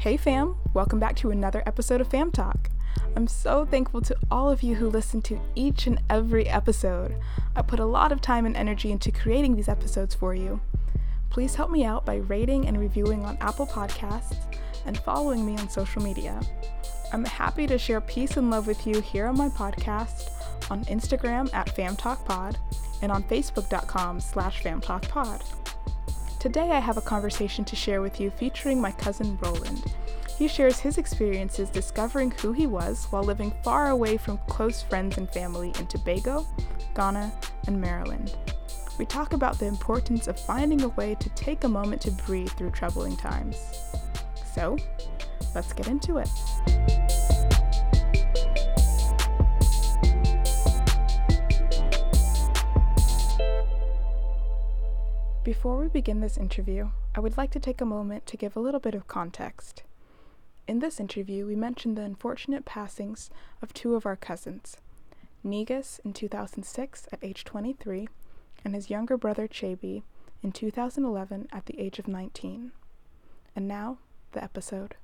Hey fam, welcome back to another episode of Fam Talk. I'm so thankful to all of you who listen to each and every episode. I put a lot of time and energy into creating these episodes for you. Please help me out by rating and reviewing on Apple Podcasts and following me on social media. I'm happy to share peace and love with you here on my podcast, on Instagram at FamTalkPod, and on Facebook.com/FamTalkPod. Today I have a conversation to share with you featuring my cousin Roland. He shares his experiences discovering who he was while living far away from close friends and family in Tobago, Ghana, and Maryland. We talk about the importance of finding a way to take a moment to breathe through troubling times. So, let's get into it. Before we begin this interview, I would like to take a moment to give a little bit of context. In this interview, we mentioned the unfortunate passings of two of our cousins, Negus in 2006 at age 23, and his younger brother Chaby in 2011 at the age of 19. And now, the episode.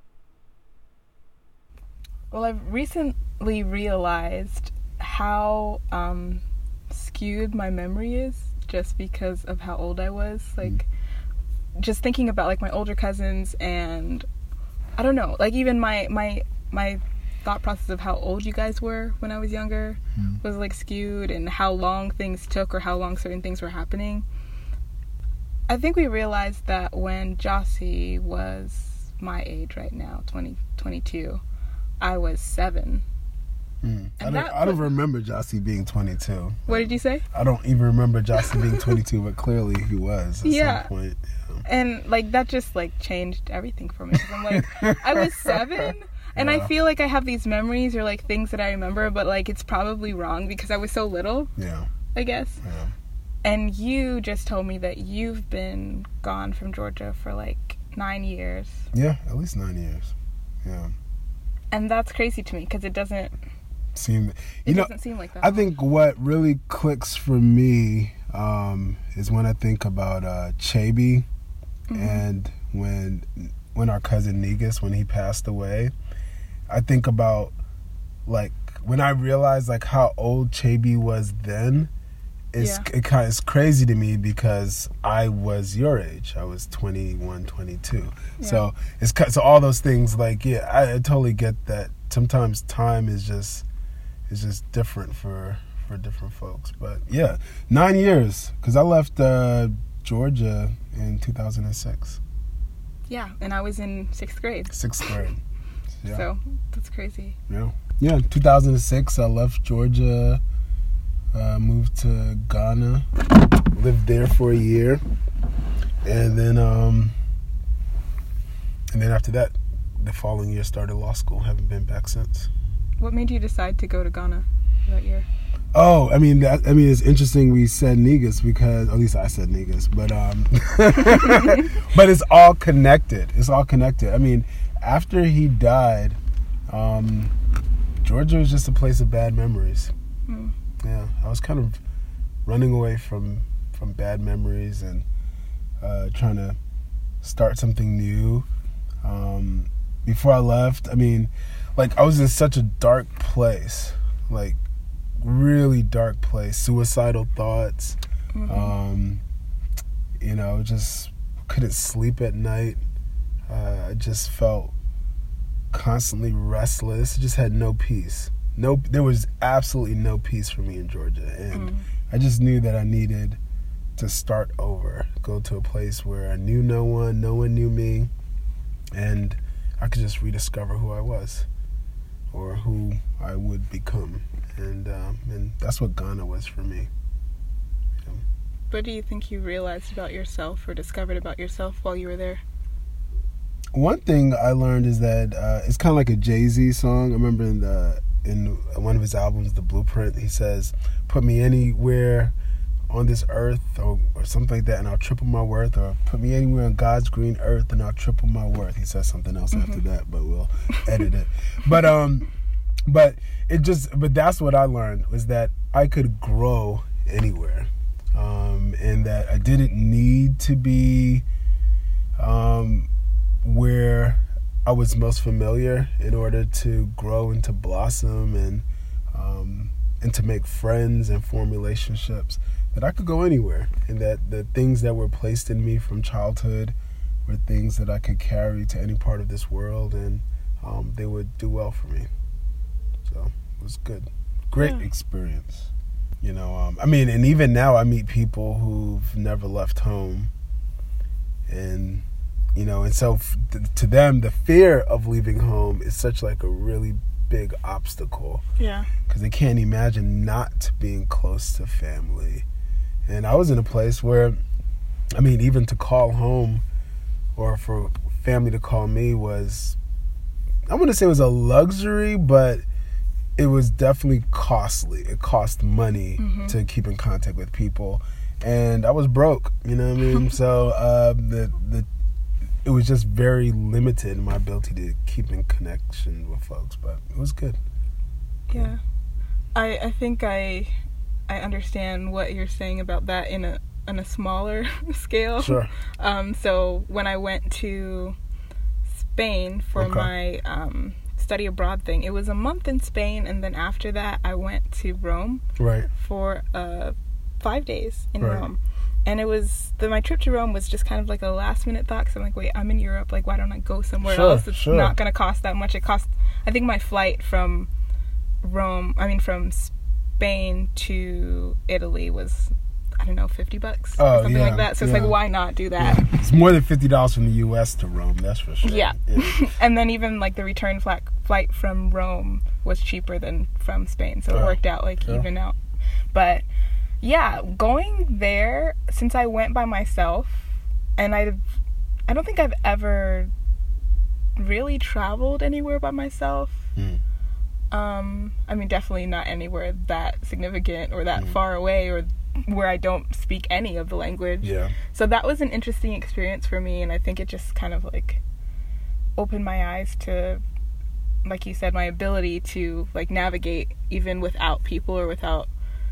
Well, I've recently realized how skewed my memory is just because of how old I was. Just thinking about my older cousins, and I don't know, even my thought process of how old you guys were when I was younger was skewed, and how long things took or how long certain things were happening. I think we realized that when Jossie was my age right now, 22, I was 7. I don't remember Jossie being 22. What did you say? I don't even remember Jossie being 22, but clearly he was at some point. Yeah. And that just changed everything for me. I'm I was 7, and I feel I have these memories or things that I remember, but it's probably wrong because I was so little. Yeah. I guess. Yeah. And you just told me that you've been gone from Georgia for 9 years. Yeah, at least 9 years. Yeah. And that's crazy to me because it doesn't seem like that. I think what really clicks for me is when I think about Chaby, and when our cousin Negus, when he passed away. I think about when I realized how old Chaby was then. It's crazy to me because I was your age. I was 21, 22. Yeah. So all those things I totally get that. Sometimes time is just different for different folks. But yeah, 9 years, because I left Georgia in 2006. Yeah, and I was in 6th grade. 6th grade. Yeah. So that's crazy. Yeah. 2006 I left Georgia, moved to Ghana, lived there for a year, and then after that, the following year started law school. Haven't been back since. What made you decide to go to Ghana that year? Oh, it's interesting we said Negus because, at least I said Negus, but but it's all connected. It's all connected. After he died, Georgia was just a place of bad memories. Yeah, I was kind of running away from bad memories and trying to start something new. Before I left, I was in such a dark place, really dark place, suicidal thoughts, just couldn't sleep at night. I just felt constantly restless, just had no peace. There was absolutely no peace for me in Georgia, and I just knew that I needed to start over, go to a place where I knew no one knew me, and I could just rediscover who I was or who I would become. And that's what Ghana was for me. Yeah. What do you think you realized about yourself or discovered about yourself while you were there? One thing I learned is that it's kind of like a Jay-Z song. I remember in one of his albums, The Blueprint, he says, "Put me anywhere on this earth," or something like that, "and I'll triple my worth," or "Put me anywhere on God's green earth and I'll triple my worth." He says something else after that, but we'll edit it. But that's what I learned, was that I could grow anywhere, and that I didn't need to be where I was most familiar in order to grow and to blossom and to make friends and form relationships, that I could go anywhere, and that the things that were placed in me from childhood were things that I could carry to any part of this world, and they would do well for me. So it was good. Great experience. I mean, and even now I meet people who've never left home, and and so to them, the fear of leaving home is such like a really big obstacle. Yeah. Because they can't imagine not being close to family. And I was in a place where, I mean, even to call home or for family to call me was, I wouldn't say it was a luxury, but it was definitely costly. It cost money to keep in contact with people. And I was broke, you know what I mean? So it was just very limited in my ability to keep in connection with folks, but it was good. Yeah. I think I understand what you're saying about that in a smaller scale. Sure. So when I went to Spain for my study abroad thing, it was a month in Spain, and then after that I went to Rome for 5 days in Rome. And it was my trip to Rome was just kind of like a last minute thought, because I'm like, wait, I'm in Europe, like why don't I go somewhere else? It's not going to cost that much. It cost, I think my flight from from Spain to Italy was, I don't know, $50 or something like that. So it's like, why not do that? Yeah. It's more than $50 from the U.S. to Rome, that's for sure. Yeah. And then even like the return flight from Rome was cheaper than from Spain, so it worked out like even out. But yeah, going there, since I went by myself, and I don't think I've ever really traveled anywhere by myself. I mean, definitely not anywhere that significant or that far away or where I don't speak any of the language. Yeah. So that was an interesting experience for me, and I think it just kind of like opened my eyes to, like you said, my ability to like navigate even without people or without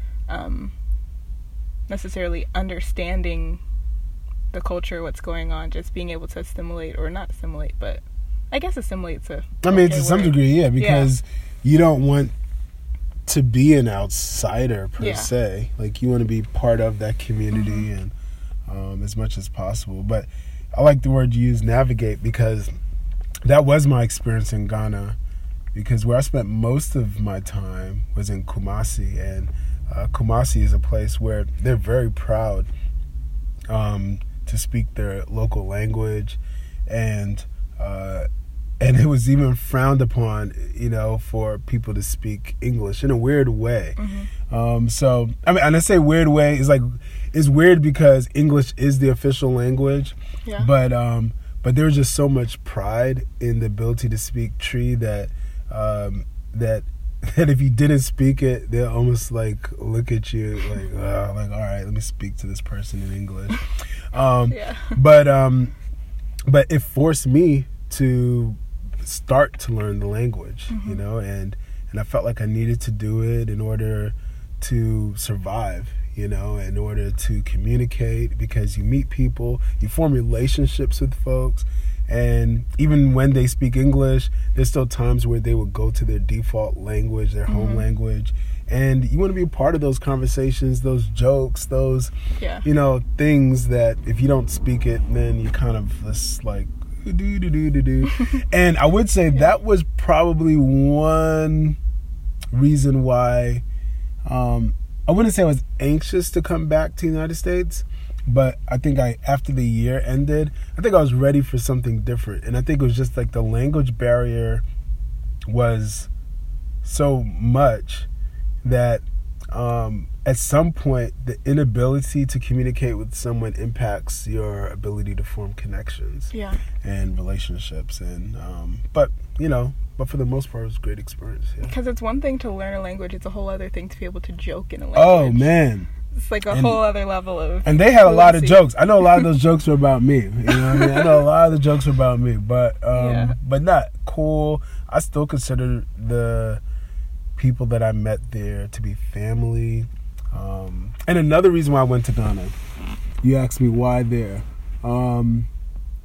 necessarily understanding the culture, what's going on, just being able to assimilate, or not assimilate, but I guess assimilate's to some degree, yeah, because you don't want to be an outsider per se. Like, you want to be part of that community and as much as possible. But I like the word you use, navigate, because that was my experience in Ghana, because where I spent most of my time was in Kumasi, and Kumasi is a place where they're very proud to speak their local language, and it was even frowned upon, for people to speak English in a weird way. So, I mean, and I say weird way, it's weird because English is the official language, but there was just so much pride in the ability to speak Tree that if you didn't speak it, they'll almost like look at you like all right, let me speak to this person in English. But it forced me to start to learn the language, and I felt like I needed to do it in order to survive, in order to communicate, because you meet people, you form relationships with folks. And even when they speak English, there's still times where they will go to their default language, their home language. And you want to be a part of those conversations, those jokes, those, things that if you don't speak it, then you kind of just like, do. And I would say that was probably one reason why I wouldn't say I was anxious to come back to the United States. But I think after the year ended, I think I was ready for something different. And I think it was just like the language barrier was so much that at some point the inability to communicate with someone impacts your ability to form connections and relationships. And but for the most part, it was a great experience. Because it's one thing to learn a language, it's a whole other thing to be able to joke in a language. Oh, man. It's like a whole other level of... And they had a lot of jokes. I know a lot of those jokes were about me. You know what I mean? I know a lot of the jokes were about me. But not cool. I still consider the people that I met there to be family. And another reason why I went to Ghana, you asked me why there.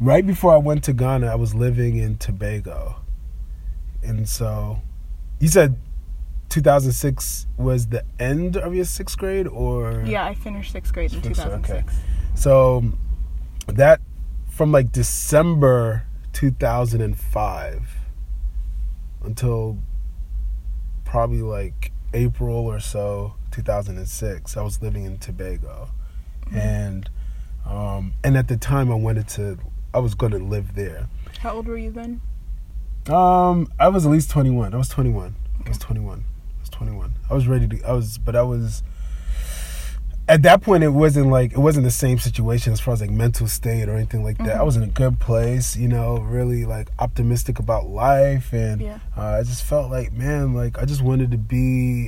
right before I went to Ghana, I was living in Tobago. And so, you said 2006 was the end of your 6th grade, or? Yeah, I finished 6th grade in 2006. Okay. So, that, from like December 2005 until probably like April or so 2006, I was living in Tobago. And at the time I was going to live there. How old were you then? I was at least 21. I was 21. Okay. I was 21. I was ready to, at that point, it wasn't the same situation as far as like mental state or anything like that. Mm-hmm. I was in a good place, really like optimistic about life. And I just felt like, man, like I just wanted to be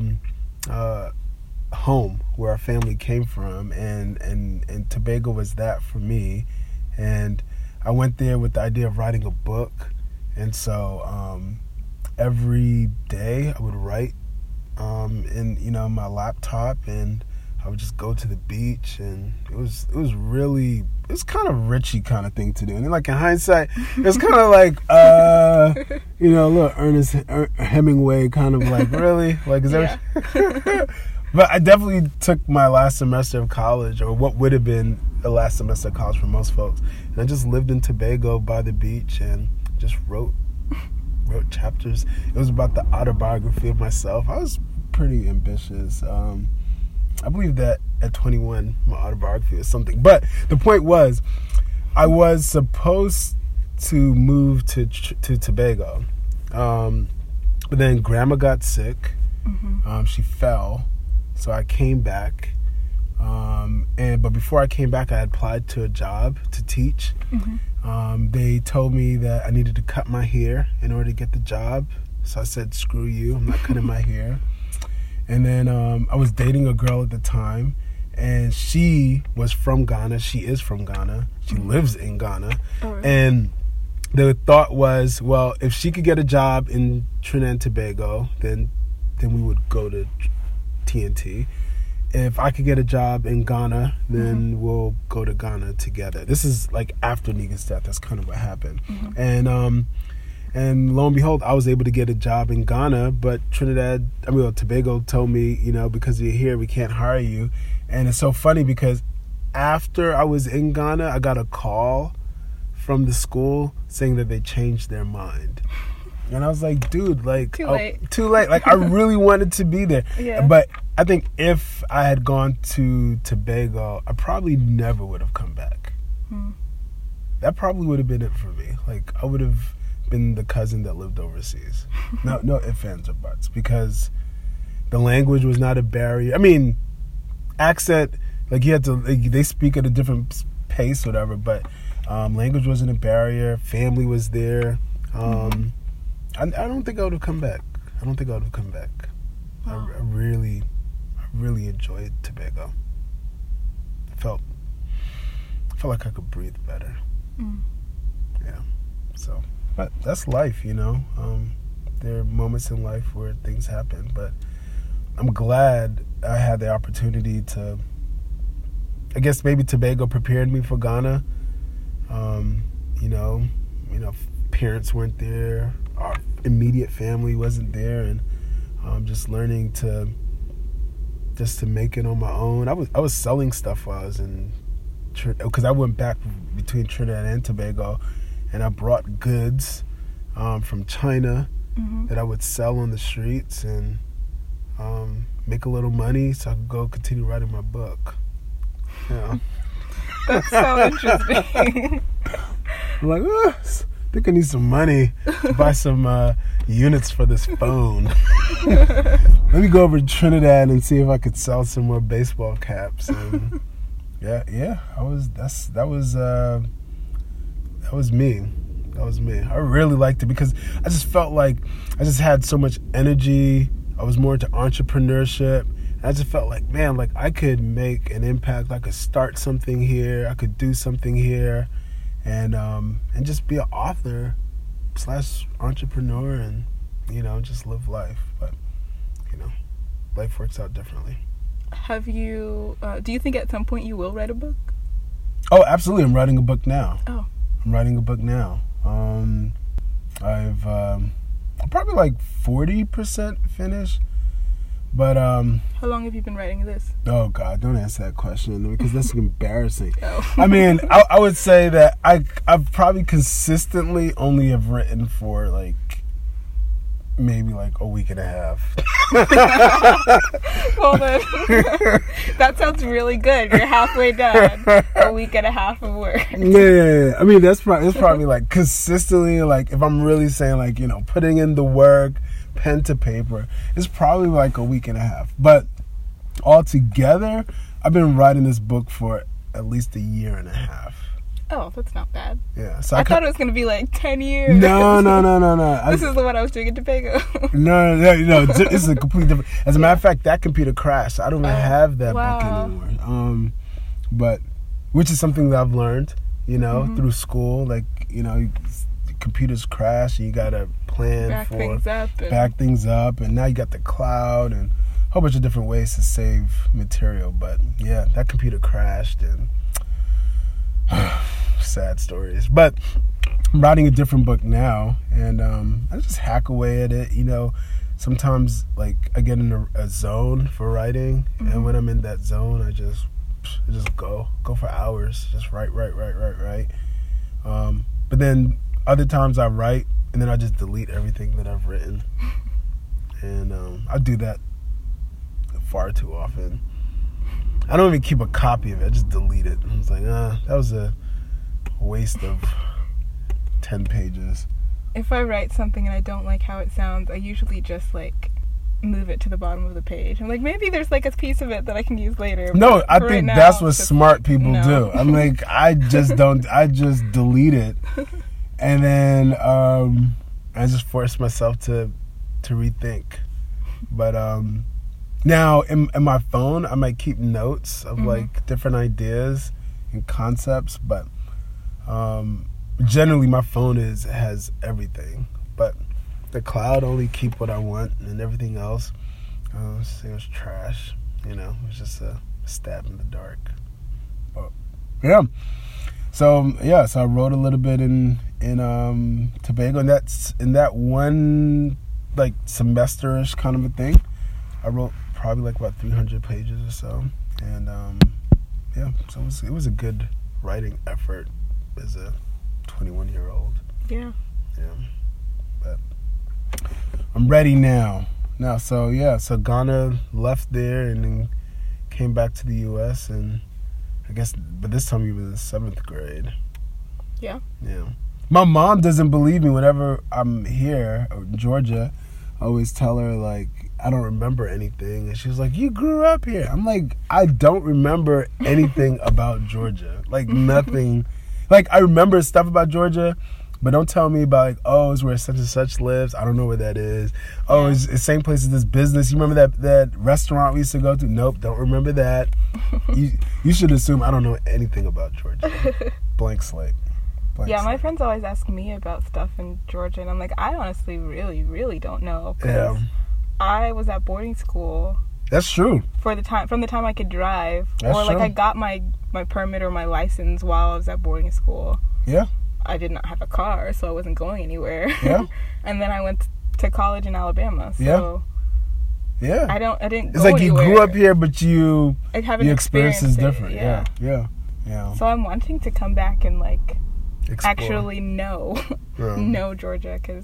home where our family came from. And Tobago was that for me. And I went there with the idea of writing a book. And so every day I would write in my laptop, and I would just go to the beach, and it was kind of Richie kind of thing to do. And like in hindsight, it's kind of like a little Ernest Hemingway kind of like, really, like is that? But I definitely took my last semester of college, or what would have been the last semester of college for most folks, and I just lived in Tobago by the beach and just wrote chapters. It was about the autobiography of myself. I was pretty ambitious. I believe that at 21, my autobiography is something. But the point was, I was supposed to move to Tobago. But then Grandma got sick. Mm-hmm. She fell. So I came back. But before I came back, I had applied to a job to teach. Mm-hmm. They told me that I needed to cut my hair in order to get the job. So I said, screw you, I'm not cutting my hair. And then I was dating a girl at the time, and she was from Ghana. She is from Ghana. She lives in Ghana. Oh, really? And the thought was, well, if she could get a job in Trinidad and Tobago, then we would go to TNT. If I could get a job in Ghana, then we'll go to Ghana together. This is like after Niga's death. That's kind of what happened. Mm-hmm. And lo and behold, I was able to get a job in Ghana, but Tobago told me, because you're here, we can't hire you. And it's so funny because after I was in Ghana, I got a call from the school saying that they changed their mind. And I was like, dude, like, too late. Like, I really wanted to be there. Yeah. But I think if I had gone to Tobago, I probably never would have come back. That probably would have been it for me. Like, I would have been the cousin that lived overseas. No ifs, ands, or buts, because the language was not a barrier. I mean, accent, like you had to, like, they speak at a different pace, whatever, but language wasn't a barrier. Family was there. I don't think I would have come back. Wow. I really enjoyed Tobago. I felt like I could breathe better. Yeah. So, but that's life, There are moments in life where things happen, but I'm glad I had the opportunity to, I guess maybe Tobago prepared me for Ghana. Parents weren't there. Our immediate family wasn't there, and just learning to make it on my own. I was selling stuff while I was in, because I went back between Trinidad and Tobago, and I brought goods from China that I would sell on the streets and make a little money so I could go continue writing my book. Yeah. That's so interesting. I'm like, I think I need some money to buy some units for this phone. Let me go over to Trinidad and see if I could sell some more baseball caps. And that was me. I really liked it because I just felt like I just had so much energy. I was more into entrepreneurship. And I just felt like, man, like I could make an impact. I could start something here. I could do something here, and just be an author / entrepreneur, and just live life. But life works out differently. Have you? Do you think at some point you will write a book? Oh, absolutely! I'm writing a book now. Oh. I'm writing a book now. I've probably like 40% finished. But how long have you been writing this? Oh God, don't answer that question because that's embarrassing. Oh. I mean, I would say that I've probably consistently only have written for like maybe like a week and a half. Well then, that sounds really good. You're halfway done. A week and a half of work. Yeah. I mean, it's probably like consistently, like if I'm really saying like, you know, putting in the work, pen to paper, it's probably like a week and a half. But altogether, I've been writing this book for at least a year and a half. Oh, that's not bad. Yeah. So I thought it was going to be like 10 years. No. This is the one I was doing in Tobago. No. This is a completely different. As a matter of fact, that computer crashed. I don't even have that book anymore. But which is something that I've learned, you know, through school. Like, you know, computers crash and you got to plan back things up. And now you got the cloud and a whole bunch of different ways to save material. But yeah, that computer crashed and sad stories. But I'm writing a different book now, and I just hack away at it. You know, sometimes like I get in a zone for writing, and when I'm in that zone, I just go for hours, just write. But then other times I write, and then I just delete everything that I've written, and I do that far too often. I don't even keep a copy of it. I just delete it. I was like, that was a waste of 10 pages. If I write something and I don't like how it sounds, I usually just like move it to the bottom of the page. I'm like, maybe there's like a piece of it that I can use later. No, I think that's what smart people do. I'm like, I just delete it. And then I just force myself to rethink. But now in my phone, I might keep notes of like different ideas and concepts, but generally my phone has everything. But the cloud only keep what I want, and everything else, it was trash. You know, it was just a stab in the dark. But yeah. So I wrote a little bit in Tobago, and that's in that one like semester-ish kind of a thing. I wrote probably like about 300 pages or so, and so it was a good writing effort as a 21-year-old. Yeah. But I'm ready now. So Ghana left there and then came back to the U.S. and I guess, but this time you were in 7th grade. Yeah. Yeah. My mom doesn't believe me whenever I'm here in Georgia. I always tell her like I don't remember anything, and she's like, "You grew up here." I'm like, I don't remember anything about Georgia. Like nothing. Like I remember stuff about Georgia, but don't tell me about like, oh, it's where such and such lives. I don't know where that is. Oh, it's the same place as this business. You remember that restaurant we used to go to? Nope, don't remember that. You should assume I don't know anything about Georgia. Blank slate. My friends always ask me about stuff in Georgia, and I'm like, I honestly really, really don't know. Because I was at boarding school. That's true. From the time I could drive. That's or like true. I got my permit or my license while I was at boarding school. Yeah. I did not have a car, so I wasn't going anywhere. Yeah. And then I went to college in Alabama. So yeah. I didn't go It's like anywhere. you grew up here, but your experience is it. different. Yeah. So I'm wanting to come back and like Explore. actually know Georgia, because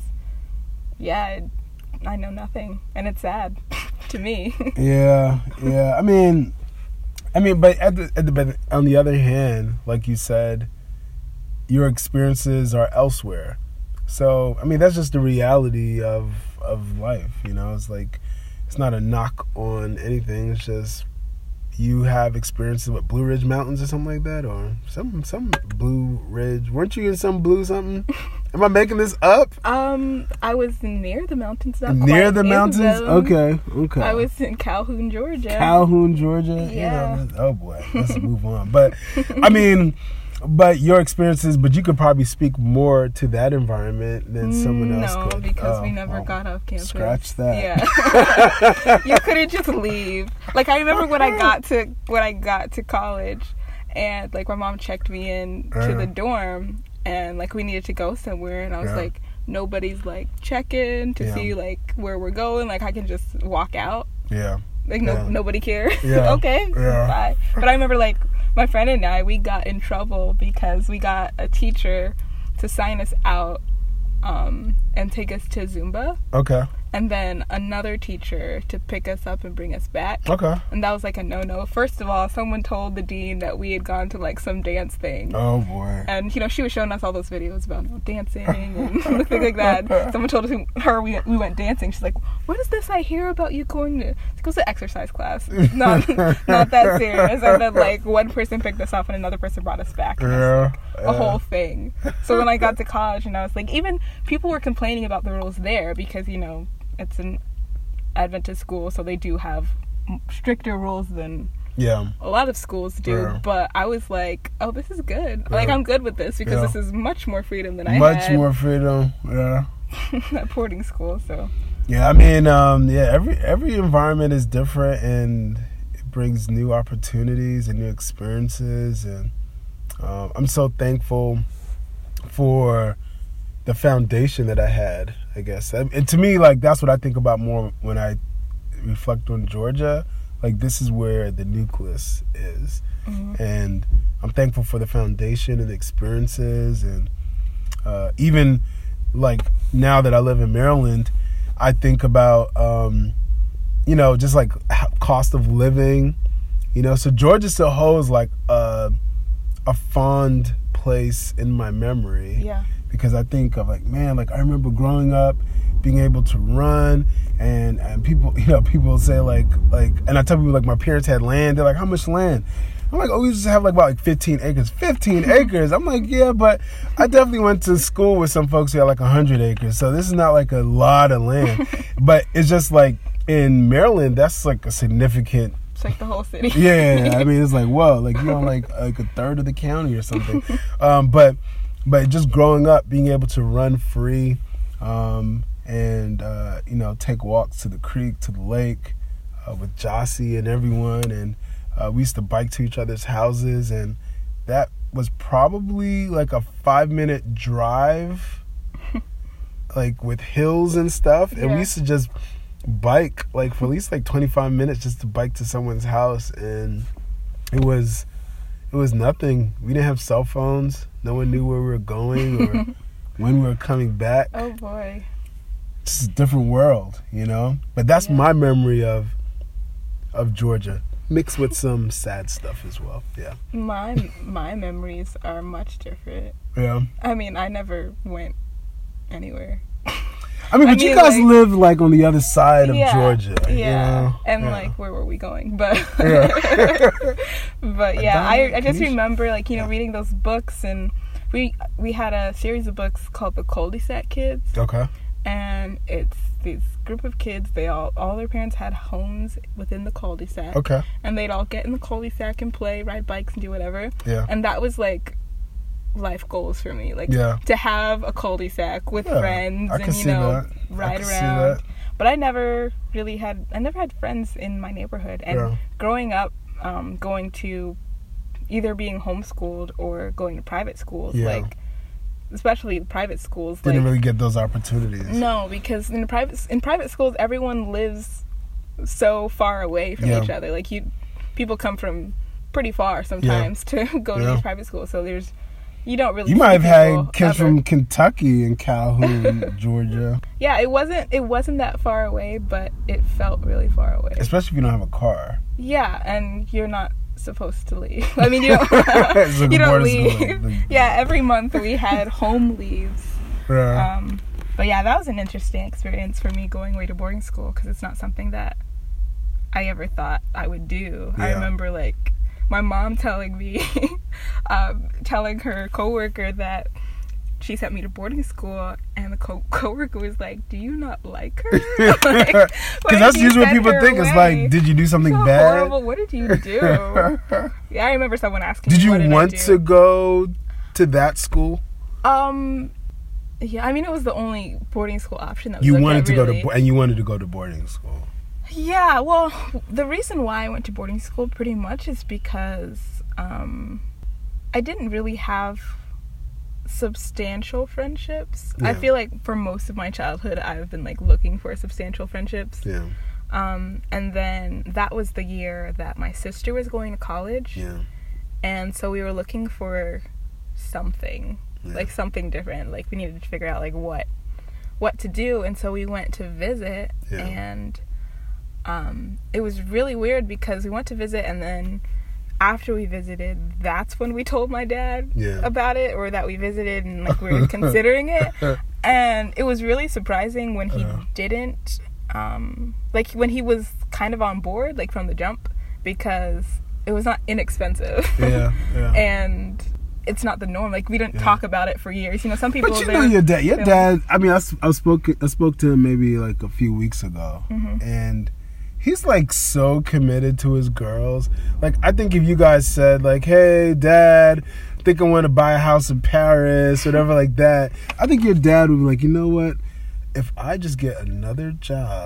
I know nothing, and it's sad to me. Yeah. I mean, but on the other hand, like you said, your experiences are elsewhere. So I mean, that's just the reality of life. You know, it's like it's not a knock on anything. It's just you have experiences with Blue Ridge Mountains or something like that, or some Blue Ridge. Weren't you in some blue something? Am I making this up? I was near the mountains. Near the mountains? Okay. I was in Calhoun, Georgia. Yeah. Oh boy, let's move on. But I mean, but your experiences, but you could probably speak more to that environment than someone else could. No, because we never got off campus. Scratch that. Yeah. You couldn't just leave. Like I remember when I got to college, and like my mom checked me in to the dorm, and like we needed to go somewhere, and I was Yeah. like, nobody's like checking to Yeah. see like where we're going. Like I can just walk out. Yeah. Like Yeah. nobody cares. Yeah. Okay. Yeah. Bye. But I remember like my friend and I, we got in trouble because we got a teacher to sign us out and take us to Zumba, Okay. and then another teacher to pick us up and bring us back. Okay. And that was like a no-no. First of all, someone told the dean that we had gone to like some dance thing. Oh boy. And, you know, she was showing us all those videos about dancing and things like that. Someone told we went dancing. She's like, what is this I hear about you going to... It goes to exercise class. Not that serious. And then, like, one person picked us up and another person brought us back. And it was, like, a whole thing. So when I got to college and I was like... Even people were complaining about the rules there because, you know, it's an Adventist school, so they do have stricter rules than... Yeah. A lot of schools do, Yeah. but I was like, oh, this is good. Yeah. Like, I'm good with this because Yeah. this is much more freedom than I Much had more freedom. Yeah. at boarding school, so. Yeah, I mean, every environment is different, and it brings new opportunities and new experiences, and I'm so thankful for the foundation that I had, I guess. And to me, like, that's what I think about more when I reflect on Georgia. Like, this is where the nucleus is. Mm-hmm. And I'm thankful for the foundation and the experiences. And even, like, now that I live in Maryland, I think about, you know, just, like, cost of living. You know, so Georgia still holds, like, a fond place in my memory. Yeah. Because I think of, like, man, like, I remember growing up, being able to run, and people, you know, people say like, and I tell people, like, my parents had land. They're like, how much land? I'm like, oh, we just have like about like 15 acres. 15 acres? I'm like, yeah, but I definitely went to school with some folks who had like 100 acres. So this is not like a lot of land. But it's just like in Maryland, that's like a significant. It's like the whole city. Yeah, I mean, it's like, whoa, like you own like a third of the county or something. But just growing up, being able to run free, and you know, take walks to the creek, to the lake, with Jossie and everyone, and we used to bike to each other's houses, and that was probably like a 5-minute drive, like with hills and stuff, and we used to just bike like for at least like 25 minutes just to bike to someone's house, and it was nothing. We didn't have cell phones. No one knew where we were going or when we were coming back. Oh boy. It's a different world, you know? But that's my memory of Georgia, mixed with some sad stuff as well. Yeah. My memories are much different. Yeah. I mean, I never went anywhere. I mean, you guys like, live like on the other side of Georgia. Yeah. You know? And like, where were we going? But but yeah, I just remember like, you know, reading those books, and we had a series of books called The Cul-de-sac Kids. Okay. And it's this group of kids, they all their parents had homes within the cul-de-sac. Okay. And they'd all get in the cul-de-sac and play, ride bikes and do whatever. Yeah. And that was like life goals for me. Like to have a cul-de-sac with friends and, you know, ride around. But I never had friends in my neighborhood. And growing up, going to either being homeschooled or going to private schools, like especially private schools, didn't really get those opportunities. No, because in private schools, everyone lives so far away from each other. Like people come from pretty far sometimes to go to these private schools. So you don't really. You might have had kids from Kentucky and Calhoun, Georgia. Yeah, it wasn't that far away, but it felt really far away. Especially if you don't have a car. Yeah, and you're not supposed to leave. I mean, you don't. You don't leave. Yeah, every month we had home leaves. Yeah. But yeah, that was an interesting experience for me going away to boarding school, because it's not something that I ever thought I would do. Yeah. I remember like my mom telling me, telling her coworker that she sent me to boarding school, and the coworker was like, "Do you not like her?" Because that's usually what people think. It's like, did you do something bad? Horrible. What did you do? Yeah, I remember someone asking. Did you want to go to that school? Yeah, I mean, it was the only boarding school option that was you wanted to really. And you wanted to go to boarding school. Yeah, well, the reason why I went to boarding school pretty much is because I didn't really have substantial friendships. Yeah. I feel like for most of my childhood, I've been like looking for substantial friendships. Yeah. And then that was the year that my sister was going to college. Yeah. And so we were looking for something, like something different. Like we needed to figure out like what to do. And so we went to visit, and it was really weird because we went to visit, and then after we visited, that's when we told my dad about it, or that we visited and like we were considering it. And it was really surprising when he didn't, like when he was kind of on board, like from the jump, because it was not inexpensive. And it's not the norm. Like we didn't talk about it for years. You know, some people. But you know your dad. Your dad. I mean, I spoke to him maybe like a few weeks ago, and he's like so committed to his girls. Like I think if you guys said like, "Hey, Dad, I think I want to buy a house in Paris," whatever like that, I think your dad would be like, "You know what? If I just get another job,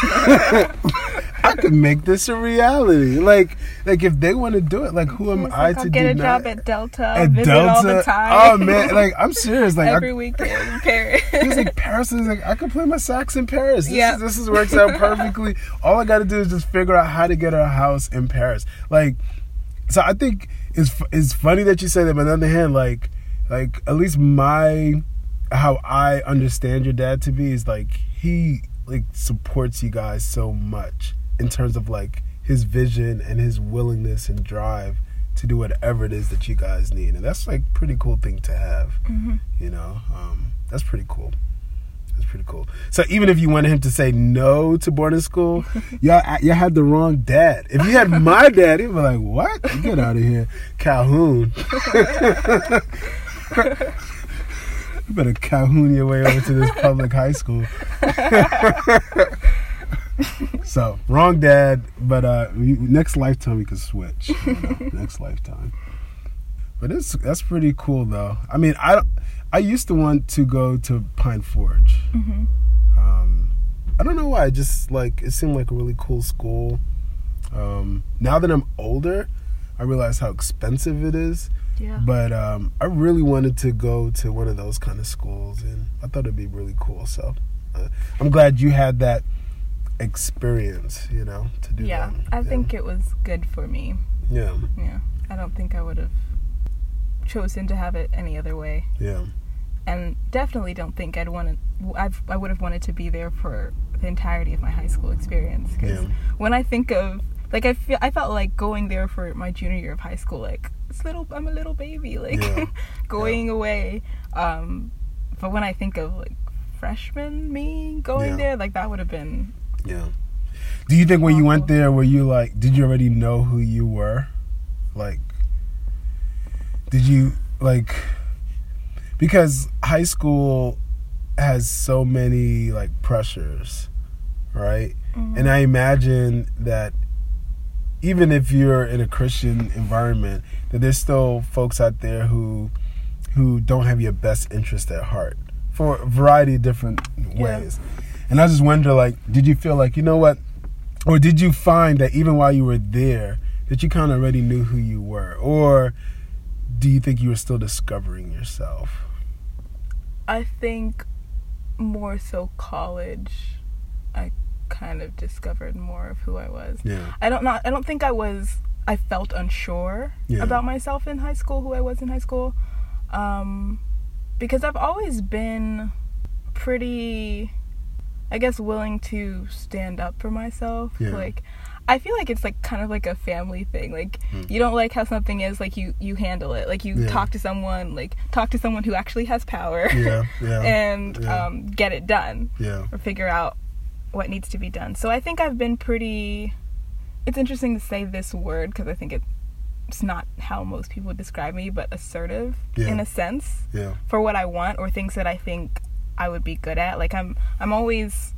I could make this a reality." Like if they want to do it, like who am I to do? Get a job at Delta. Visit all the time. Oh man, like I'm serious. Like every weekend in Paris. He's like, Paris is like, I could play my sax in Paris. This works out perfectly. All I got to do is just figure out how to get a house in Paris. Like, so I think it's funny that you say that, but on the other hand, like at least how I understand your dad to be is like he like supports you guys so much in terms of like his vision and his willingness and drive to do whatever it is that you guys need, and that's like a pretty cool thing to have. You know, that's pretty cool. That's pretty cool. So even if you wanted him to say no to boarding school, y'all had the wrong dad. If you had my dad, he'd be like, "What? Get out of here, Calhoun." You better Calhoun your way over to this public high school. So, wrong dad, but next lifetime we can switch. You know, next lifetime. But that's pretty cool, though. I mean, I used to want to go to Pine Forge. I don't know why. Just like it seemed like a really cool school. Now that I'm older, I realize how expensive it is. Yeah. But I really wanted to go to one of those kind of schools, and I thought it'd be really cool. So I'm glad you had that experience, you know, to do that. Yeah, I think it was good for me. Yeah. Yeah. I don't think I would have chosen to have it any other way. Yeah. And definitely don't think I would have wanted to be there for the entirety of my high school experience. Because when I think of, like, I felt like going there for my junior year of high school, like, I'm a little baby, like, going away. But when I think of, like, freshman me going there, like, that would have been... Yeah. Do you think when you went there, were you, like, did you already know who you were? Like, did you, like... Because high school has so many, like, pressures, right? And I imagine that even if you're in a Christian environment, that there's still folks out there who don't have your best interest at heart for a variety of different ways. And I just wonder, like, did you feel like, you know what? Or did you find that even while you were there, that you kind of already knew who you were? Or do you think you were still discovering yourself? I think more so college, I kind of discovered more of who I was. Yeah. I don't think I felt unsure about myself in high school, who I was in high school. Because I've always been pretty, I guess, willing to stand up for myself. Yeah. Like, I feel like it's like kind of like a family thing. Like, you don't like how something is, like, you handle it. Like, you talk to someone who actually has power and get it done. Yeah. Or figure out what needs to be done. So I think I've been pretty, it's interesting to say this word because I think it's not how most people would describe me, but assertive in a sense for what I want or things that I think I would be good at. Like, I'm always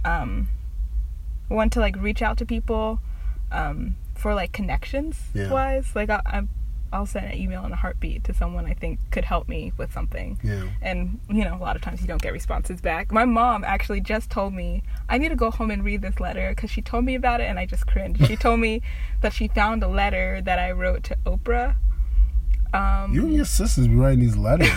want to, like, reach out to people for, like, connections wise. Like, I'll send an email in a heartbeat to someone I think could help me with something. And, you know, a lot of times you don't get responses back. My mom actually just told me, I need to go home and read this letter because she told me about it and I just cringed. She told me that she found a letter that I wrote to Oprah You and your sisters be writing these letters.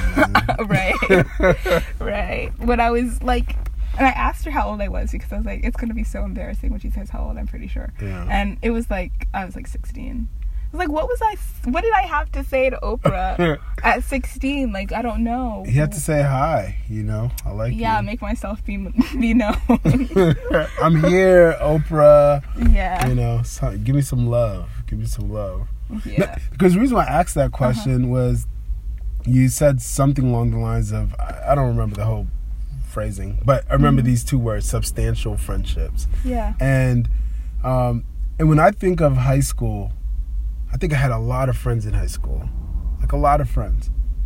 Right. When I was like, and I asked her how old I was because I was like, it's gonna be so embarrassing when she says how old I'm pretty sure. Yeah. And it was like I was like 16. I was like, what did I have to say to Oprah at 16? Like, I don't know. You have to say hi, you know. I like Yeah, you. make myself be known. I'm here, Oprah. Yeah. You know, give me some love. Yeah. Because the reason why I asked that question was you said something along the lines of, I don't remember the whole phrasing, but I remember these two words, substantial friendships. Yeah. And when I think of high school, I think I had a lot of friends in high school. Like a lot of friends.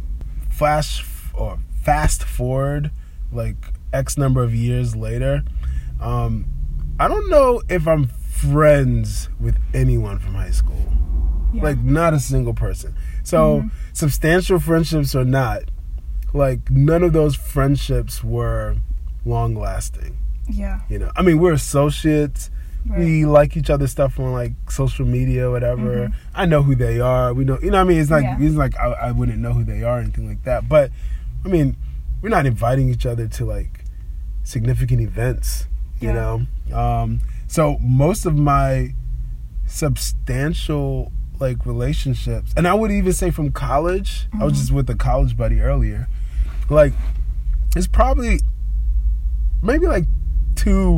Fast forward like X number of years later, I don't know if I'm friends with anyone from high school. Yeah. Like not a single person. So substantial friendships or not, like none of those friendships were long lasting. Yeah. You know, I mean, we're associates. Right. We like each other's stuff on like social media or whatever. I know who they are. We know, you know what I mean? It's like I wouldn't know who they are or anything like that. But I mean, we're not inviting each other to like significant events, you know? So most of my substantial like relationships, and I would even say from college, I was just with a college buddy earlier, like it's probably maybe like two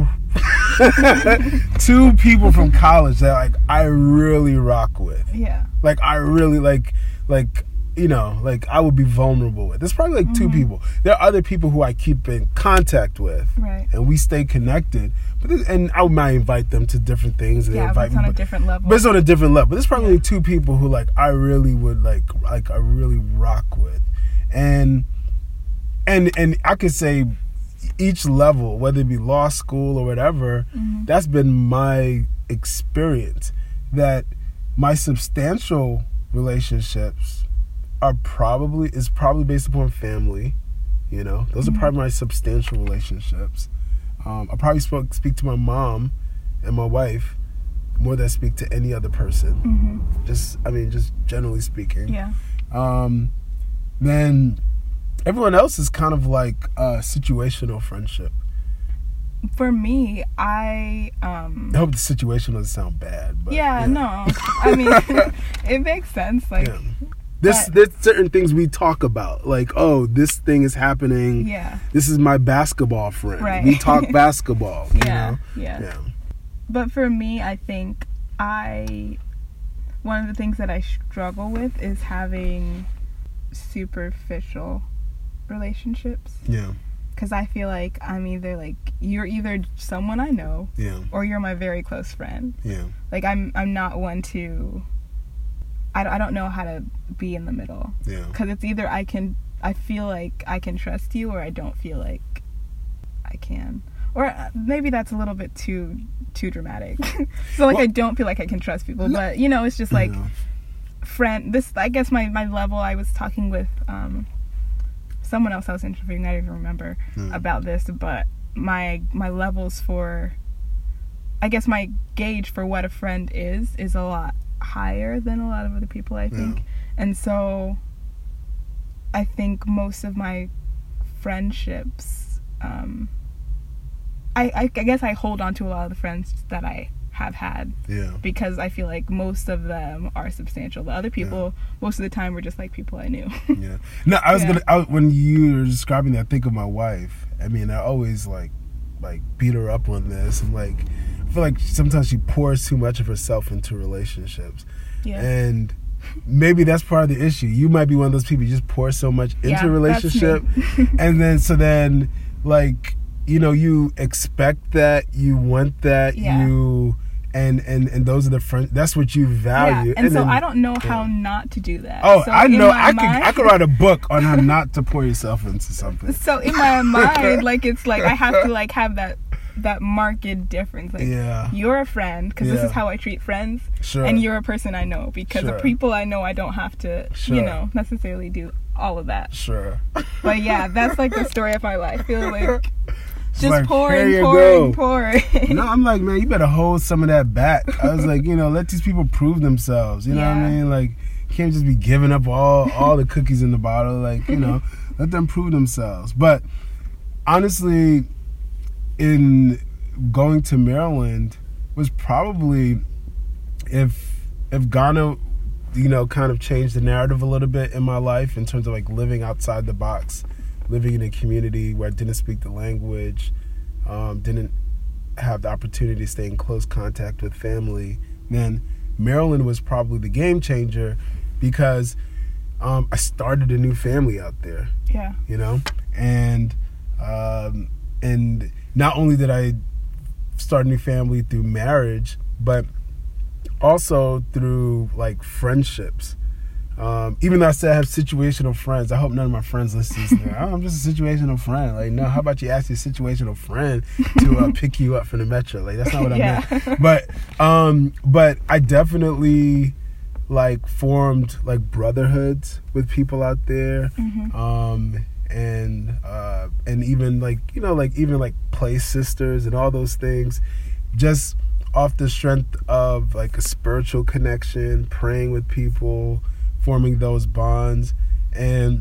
people from college that like I really rock with. Yeah. Like I really like you know, like I would be vulnerable with. There's probably like two people. There are other people who I keep in contact with, Right. and we stay connected. But and I might invite them to different things. And Yeah, invite but it's me, on a different level. But it's on a different level. But there's probably like two people who like I really would like I really rock with, and I could say each level, whether it be law school or whatever, that's been my experience. That my substantial relationships is probably based upon family. You know, those are probably my substantial relationships. I probably speak to my mom and my wife more than I speak to any other person. Just generally speaking. Yeah. Then everyone else is kind of like a situational friendship. For me, I hope the situation doesn't sound bad, but no. I mean, it makes sense. Like, there's certain things we talk about, like, oh, this thing is happening. Yeah. This is my basketball friend. Right. We talk basketball. You know? Yeah. But for me, I think one of the things that I struggle with is having superficial relationships. Yeah. Because I feel like you're either someone I know, or you're my very close friend. Yeah. Like I'm not one to. I don't know how to be in the middle. Yeah. Because it's either I feel like I can trust you, or I don't feel like I can. Or maybe that's a little bit too dramatic. So like, I don't feel like I can trust people, but you know, it's just like friend. This, I guess my level. I was talking with someone else I was interviewing, I don't even remember about this, but my levels for, I guess my gauge for what a friend is a lot higher than a lot of other people, I think. And so I think most of my friendships, I guess I hold on to a lot of the friends that I have had, because I feel like most of them are substantial. The other people, most of the time, were just like people I knew. No, when you were describing that, I think of my wife. I mean, I always like beat her up on this. I'm like, I feel like sometimes she pours too much of herself into relationships, and maybe that's part of the issue. You might be one of those people, you just pour so much into a relationship, and then like, you know, you expect that, you want that, and those are the friends. That's what you value. And so then, I don't know how not to do that. Oh, so I know. I could write a book on how not to pour yourself into something. So in my mind, like, it's like I have to like have that marked difference. Like, you're a friend because this is how I treat friends, and you're a person I know because the people I know, I don't have to, you know, necessarily do all of that. But yeah, that's like the story of my life. I feel like. Just like, pouring. No, I'm like, man, you better hold some of that back. I was like, you know, let these people prove themselves. You know what I mean? Like, You can't just be giving up all the cookies in the bottle. Like, let them prove themselves. But honestly, in going to Maryland was probably, if Ghana, kind of changed the narrative a little bit in my life in terms of like living outside the box, living in a community where I didn't speak the language, didn't have the opportunity to stay in close contact with family, then Maryland was probably the game changer, because I started a new family out there. Yeah. And not only did I start a new family through marriage, but also through like friendships. Even though I said I have situational friends, I hope none of my friends listen to this. I'm just a situational friend. Like, no, how about you ask your situational friend to pick you up from the metro? Like, that's not what I meant. But I definitely like formed like brotherhoods with people out there. And even like, even like play sisters and all those things, just off the strength of like a spiritual connection, praying with people, forming those bonds. And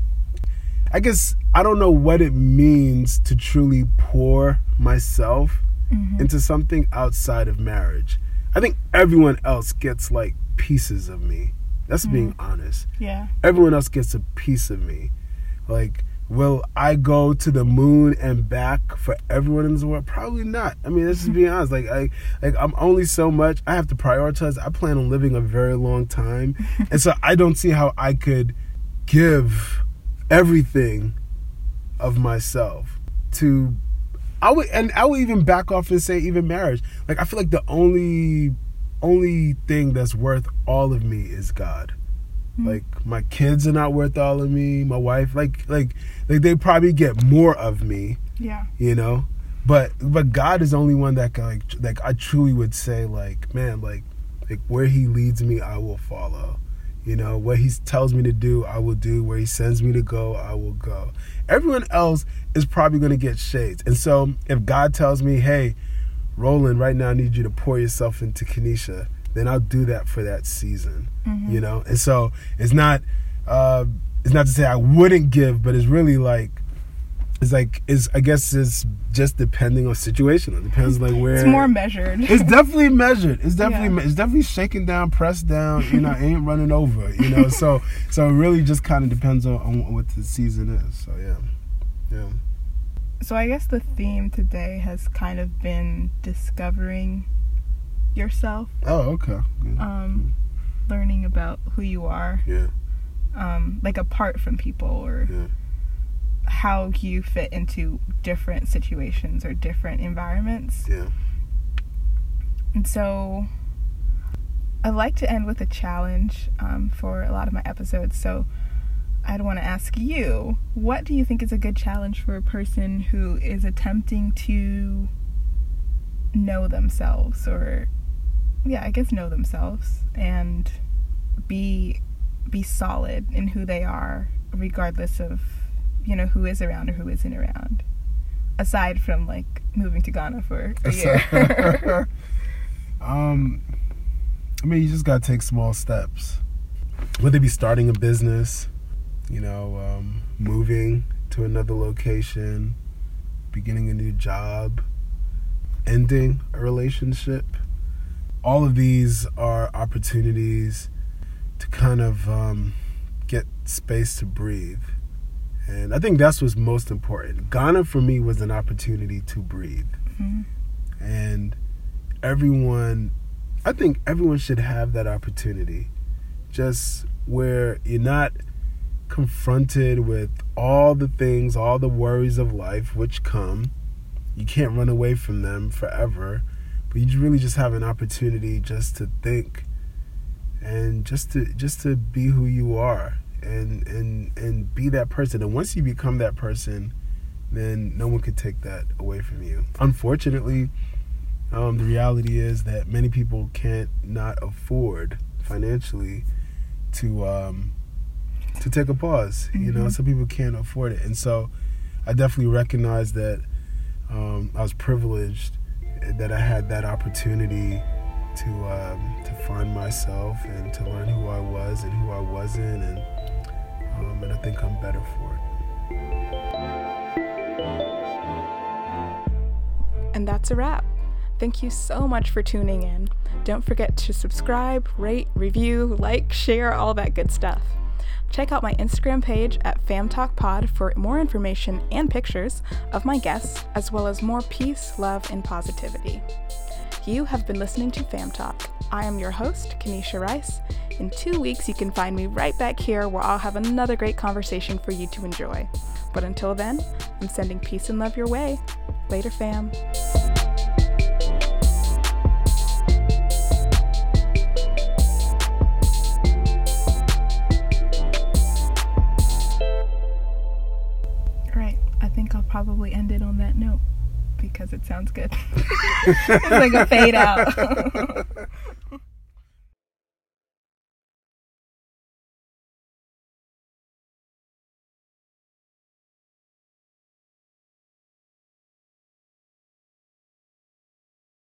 I guess I don't know what it means to truly pour myself into something outside of marriage. I think everyone else gets like pieces of me. That's being honest. Yeah. Everyone else gets a piece of me. Like, will I go to the moon and back for everyone in this world? Probably not. I mean, let's just be honest. Like I'm only so much. I have to prioritize. I plan on living a very long time. And so I don't see how I could give everything of myself to, I would even back off and say even marriage. Like, I feel like the only thing that's worth all of me is God. Like, my kids are not worth all of me. My wife, like they probably get more of me. Yeah. But God is the only one that can like I truly would say, like, man, like where He leads me, I will follow. What He tells me to do, I will do. Where He sends me to go, I will go. Everyone else is probably going to get shades. And so if God tells me, hey, Roland, right now I need you to pour yourself into Kenesha, then I'll do that for that season, And so it's not to say I wouldn't give, but it's really like, I guess it's just depending on situation. It depends like where. It's more measured. It's definitely measured. It's definitely shaken down, pressed down. Ain't running over. So it really just kind of depends on what the season is. So yeah. So I guess the theme today has kind of been discovering yourself. Oh, okay. Good. Learning about who you are. Yeah. Like apart from people, or how you fit into different situations or different environments. Yeah. And so I like to end with a challenge for a lot of my episodes. So I'd want to ask you, what do you think is a good challenge for a person who is attempting to know themselves, or know themselves and be solid in who they are, regardless of who is around or who isn't around, aside from like moving to Ghana for a year? I mean, you just gotta take small steps, whether it be starting a business, moving to another location, beginning a new job, ending a relationship. All of these are opportunities to kind of get space to breathe. And I think that's what's most important. Ghana for me was an opportunity to breathe. And I think everyone should have that opportunity. Just where you're not confronted with all the things, all the worries of life which come. You can't run away from them forever. But you really just have an opportunity just to think and just to be who you are and be that person. And once you become that person, then no one can take that away from you. Unfortunately, the reality is that many people can't not afford financially to take a pause. Some people can't afford it. And so I definitely recognize that I was privileged that I had that opportunity to find myself and to learn who I was and who I wasn't, and I think I'm better for it. And that's a wrap. Thank you so much for tuning in. Don't forget to subscribe, rate, review, like, share, all that good stuff. Check out my Instagram page at FamTalkPod for more information and pictures of my guests, as well as more peace, love, and positivity. You have been listening to Fam Talk. I am your host, Kanisha Rice. In 2 weeks, you can find me right back here where I'll have another great conversation for you to enjoy. But until then, I'm sending peace and love your way. Later, fam. Right, I think I'll probably end it on that note because it sounds good. It's like a fade out.